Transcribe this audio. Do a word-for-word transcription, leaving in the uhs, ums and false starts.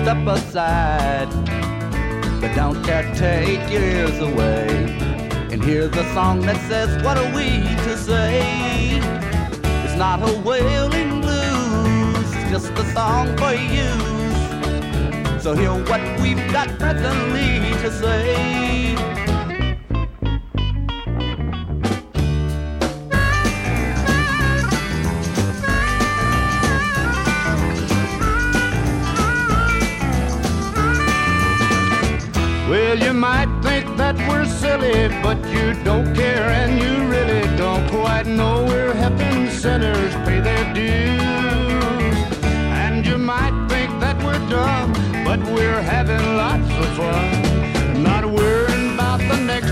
step aside. But don't that take your ears away. And here's a song that says, what are we to say? It's not a wailing blues, just a song for you. So hear what we've got presently to say. Well, you might think that we're silly, but you don't care and you really don't quite know we're helping sinners pay their dues. And you might think that we're dumb, but we're having lots of fun.